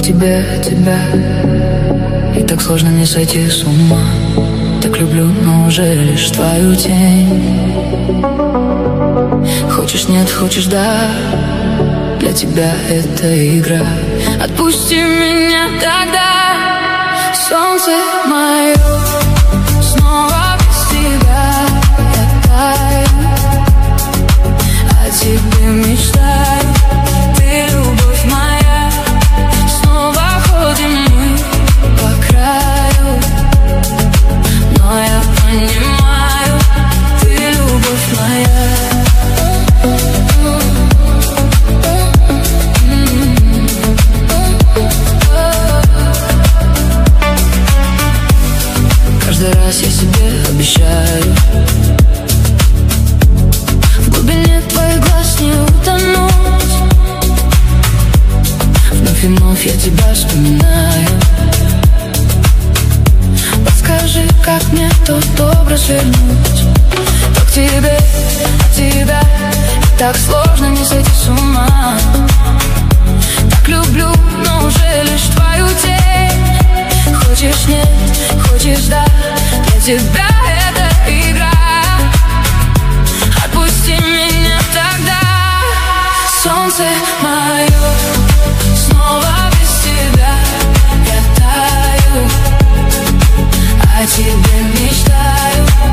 тебя. И так сложно не сойти с ума. Так люблю, но уже лишь твою тень. Хочешь нет, хочешь да, для тебя это игра. Отпусти меня тогда, солнце мое. Снова без тебя я таю, о тебе мечтаю. Ты любовь моя. Снова ходим мы по краю, но я понимаю, ты любовь моя. Каждый раз я себе обещаю, в глубине твоих глаз не утонуть. Вновь и вновь я тебя вспоминаю. Подскажи, как мне тот образ вернуть. То к тебе, от тебя, и так сложно не сойти с ума. Так люблю, но уже лишь твою тень. Хочешь нет, хочешь да, для тебя это игра. Отпусти меня тогда, солнце мое. Снова без тебя я таю, о тебе мечтаю.